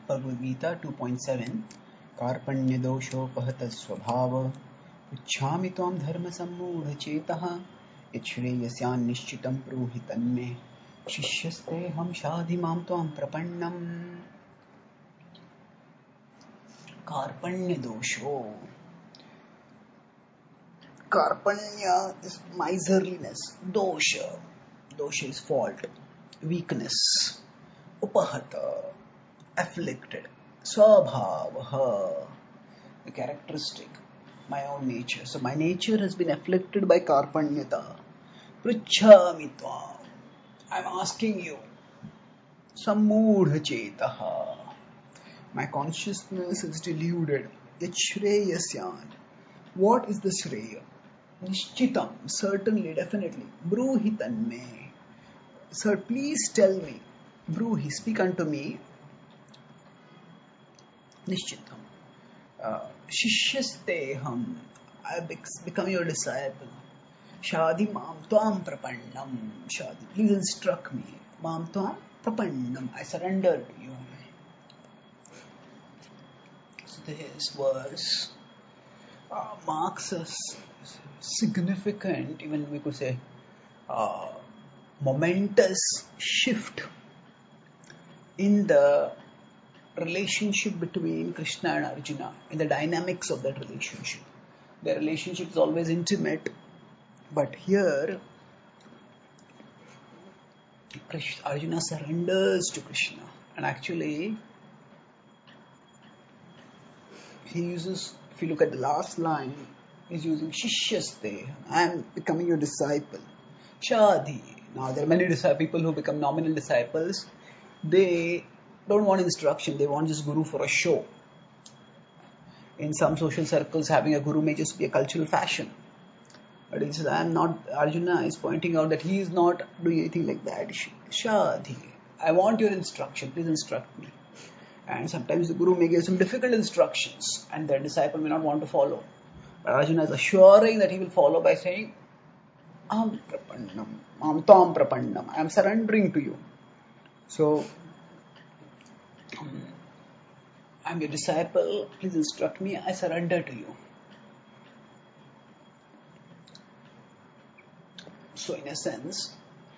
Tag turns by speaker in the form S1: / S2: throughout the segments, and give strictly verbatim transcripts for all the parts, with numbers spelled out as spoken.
S1: Bhagavad Gita two point seven Karpanya doshopahatas svabhava Uchchami tvam dharma sammudha chetah Yachreyasyan nishchitam bruhi tanme Shishyaste ham shadhimam tvam prapannam. Karpanya dosho. Karpanya is miserliness. Dosha. Dosha is fault, weakness. Upahata, afflicted. Swabhavaha, the characteristic, my own nature. So my nature has been afflicted by Karpanyata. Pruchhami tvam. I'm asking you. Sammudha chetaha. My consciousness is deluded. Yachreyasyan. What is the Shreya? Nishchitam. Certainly, definitely. Bruhi tanme. Sir, please tell me. Bruhi, speak unto me. Nishchitam. Uh, Shishyasteham. I become your disciple. Shadi mam tvam prapannam. Shadi, please instruct me. Mam tvam prapannam. I surrender to you. So this verse uh, marks a significant, even we could say, uh, momentous shift in the relationship between Krishna and Arjuna, in the dynamics of that relationship. The relationship is always intimate, but here Arjuna surrenders to Krishna, and actually he uses, if you look at the last line, he's using Shishyaste. I am becoming your disciple. Shadi. Now there are many people who become nominal disciples. They don't want instruction. They want just guru for a show. In some social circles, having a guru may just be a cultural fashion. But he says, I am not, Arjuna is pointing out that he is not doing anything like that. Shadi. I want your instruction. Please instruct me. And sometimes the guru may give some difficult instructions and the disciple may not want to follow. But Arjuna is assuring that he will follow by saying, Am prapannam, am tam prapannam, I am surrendering to you. So, I am your disciple, please instruct me, I surrender to you. So in a sense,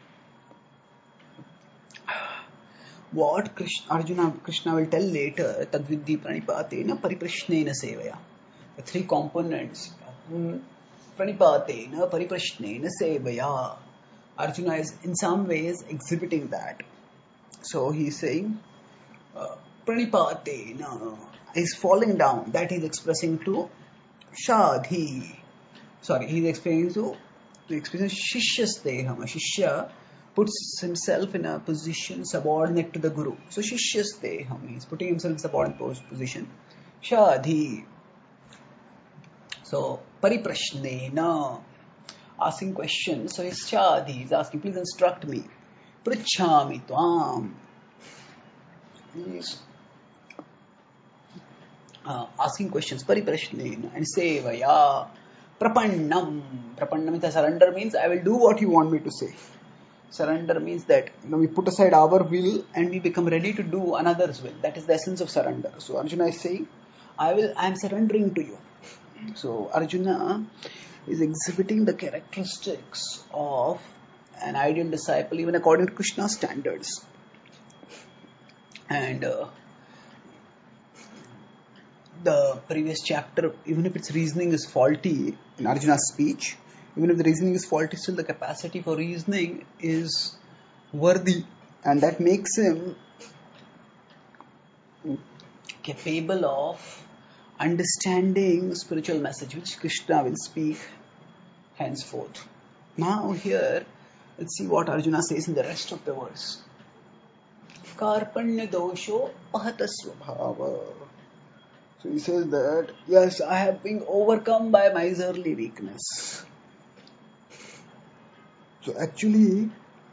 S1: what Krishna, Arjuna, Krishna will tell later, Tadvidhi pranipatena pariprashnena sevaya. The three components, pranipatena pariprashnena sevaya. Arjuna is in some ways exhibiting that. So he is saying, uh, pranipatena is falling down. That he is expressing to Shadhi. Sorry, he is explaining to the expression Shishyasteham. A Shishya puts himself in a position subordinate to the Guru. So Shishyasteham, he is putting himself in a subordinate position. Shadhi. So pariprashnena, asking questions. So he's Shadhi, he is asking, please instruct me. Pruchhami tvam. He is uh, asking questions. Pariprashnena and sevaya. Prapannam. Prapannam is surrender means I will do what you want me to say. Surrender means that you know, we put aside our will and we become ready to do another's will. That is the essence of surrender. So Arjuna is saying, I will, I am surrendering to you. So Arjuna is exhibiting the characteristics of an ideal disciple, even according to Krishna's standards. And uh, the previous chapter, even if its reasoning is faulty in Arjuna's speech, even if the reasoning is faulty, still the capacity for reasoning is worthy, and that makes him capable of understanding spiritual message which Krishna will speak henceforth. Now here, let's see what Arjuna says in the rest of the verse. Karpanya dosho pahata svabhava. So he says that, yes, I have been overcome by miserly weakness. So actually,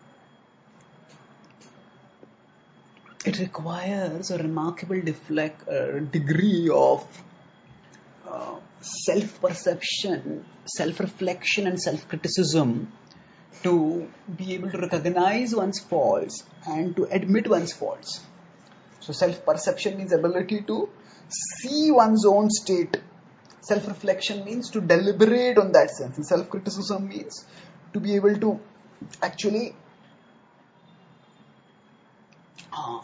S1: it requires a remarkable deflect, uh, degree of uh, self-perception, self-reflection and self-criticism to be able to recognize one's faults and to admit one's faults. So self-perception means ability to see one's own state. Self-reflection means to deliberate on that sense. And self-criticism means to be able to actually uh,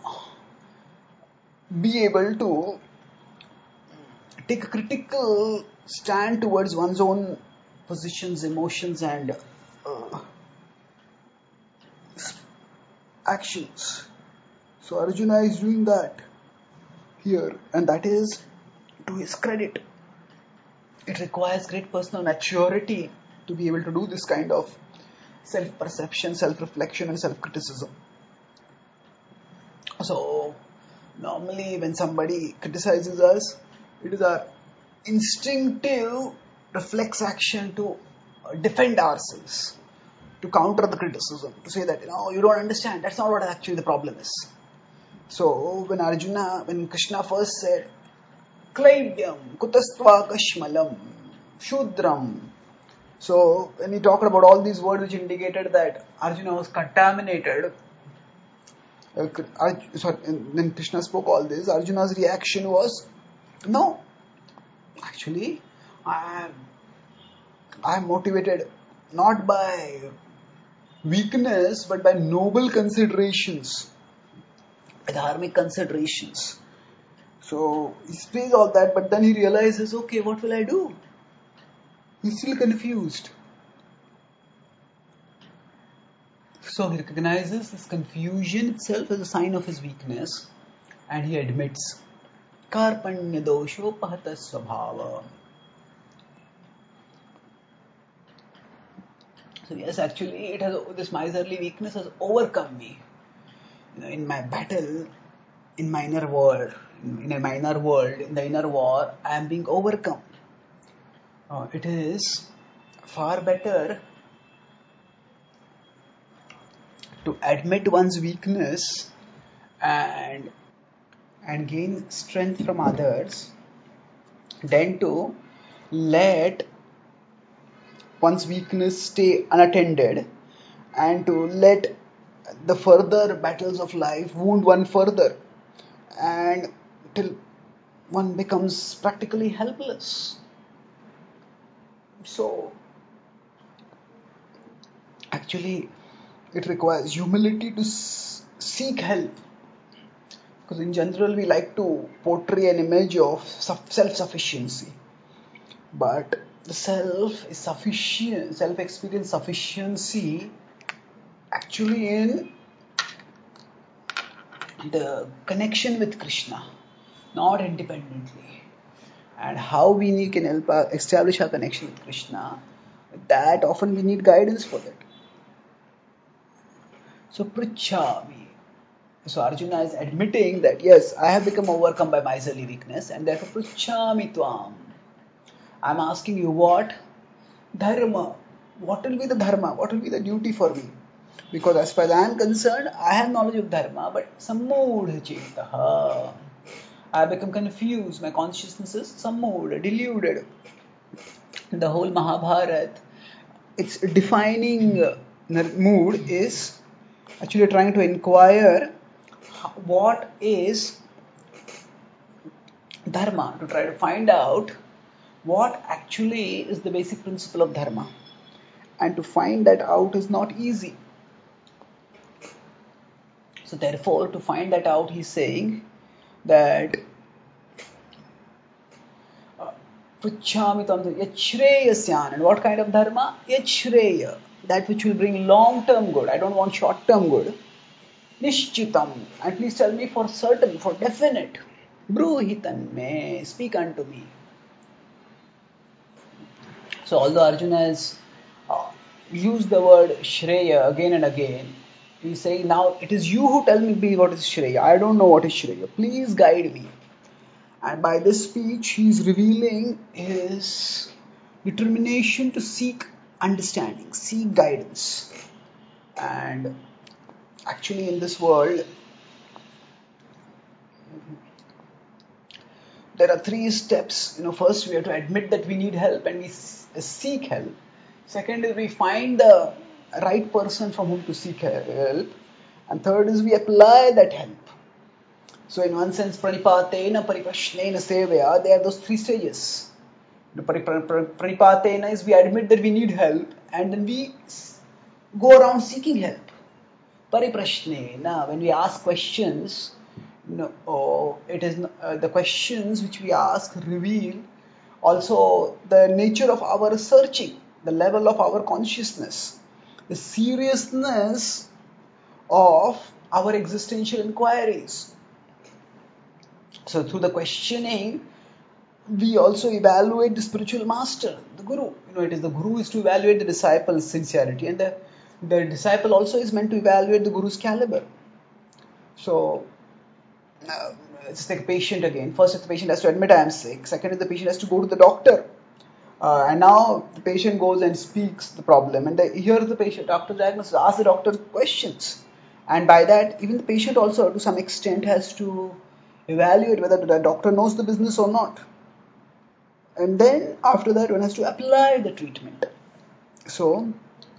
S1: be able to take a critical stand towards one's own positions, emotions, and uh, actions. So Arjuna is doing that here, and that is to his credit. It requires great personal maturity to be able to do this kind of self-perception, self-reflection, and self-criticism. So normally when somebody criticizes us, it is our instinctive reflex action to defend ourselves, to counter the criticism, to say that, you know, you don't understand, that's not what actually the problem is. So when Arjuna, when Krishna first said, Klaivyam, Kutastva Kashmalam, Shudram. So when he talked about all these words which indicated that Arjuna was contaminated, uh, sorry, when Krishna spoke all this, Arjuna's reaction was, no, actually, I am, I am motivated not by weakness but by noble considerations, dharmic considerations. So he says all that, but then he realizes, okay, what will I do? He's still confused. So he recognizes this confusion itself as a sign of his weakness, and he admits, Karpanya dosho pahata svabhava. So yes, actually, it has this miserly weakness has overcome me. You know, in my battle, in my inner world, in a minor world, in the inner war, I am being overcome. Uh, it is far better to admit one's weakness and and gain strength from others than to let one's weakness stay unattended and to let the further battles of life wound one further and till one becomes practically helpless. So actually it requires humility to seek help, because in general we like to portray an image of self-sufficiency, but the self is sufficient, self-experience sufficiency actually in the connection with Krishna, not independently. And how we can help our, establish our connection with Krishna, that often we need guidance for that. So Prichami. So Arjuna is admitting that yes, I have become overcome by miserly weakness, and therefore Prichami Tvam. I'm asking you what? Dharma. What will be the dharma? What will be the duty for me? Because as far as I am concerned, I have knowledge of dharma, but sammudha chetaha. I have become confused. My consciousness is sammudha, deluded. The whole Mahabharata, its defining mood is actually trying to inquire what is dharma, to try to find out what actually is the basic principle of dharma. And to find that out is not easy. So therefore, to find that out, he's saying that Puchamitam Yachreyasyan. And what kind of dharma? Yachreya. That which will bring long-term good. I don't want short-term good. Nishchitam. And please tell me for certain, for definite. Bruhitan me. Speak unto me. So although Arjuna has uh, used the word Shreya again and again, he's saying, now it is you who tell me what is Shreya. I don't know what is Shreya. Please guide me. And by this speech, he is revealing his determination to seek understanding, seek guidance. And actually in this world, there are three steps. You know, first we have to admit that we need help and we seek help. Second is we find the right person from whom to seek help. And third is we apply that help. So in one sense, pranipatena, pariprashnena, sevaya, they are those three stages. The pranipatena is we admit that we need help and then we go around seeking help. Pariprashnena, when we ask questions, no, oh, it is uh, the questions which we ask reveal also the nature of our searching, the level of our consciousness, the seriousness of our existential inquiries. So through the questioning, we also evaluate the spiritual master, the guru. You know, it is the guru is to evaluate the disciple's sincerity, and the, the disciple also is meant to evaluate the guru's caliber. So, uh, let's take a patient again. First, the patient has to admit I am sick. Second, is the patient has to go to the doctor. Uh, and now the patient goes and speaks the problem, and the, here's the patient. Doctor diagnosis, ask the doctor questions, and by that, even the patient also, to some extent, has to evaluate whether the doctor knows the business or not. And then after that, one has to apply the treatment. So,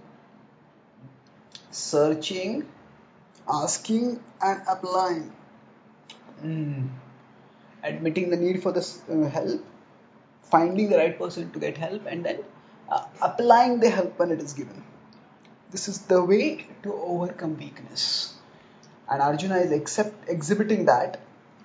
S1: searching, asking, and applying. Mm. Admitting the need for this uh, help, finding the right person to get help, and then uh, applying the help when it is given. This is the way to overcome weakness. And Arjuna is accept, exhibiting that.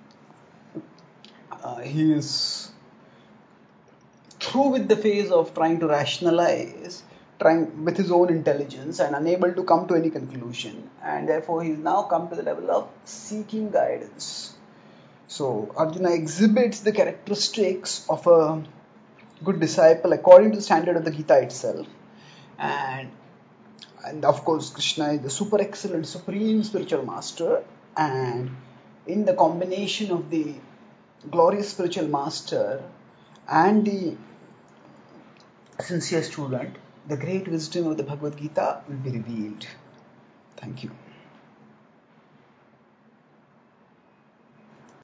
S1: Uh, he is through with the phase of trying to rationalize, trying with his own intelligence and unable to come to any conclusion. And therefore he is now come to the level of seeking guidance. So Arjuna exhibits the characteristics of a good disciple according to the standard of the Gita itself. And, and of course Krishna is the super excellent, supreme spiritual master. And in the combination of the glorious spiritual master and the sincere student, the great wisdom of the Bhagavad Gita will be revealed. Thank you.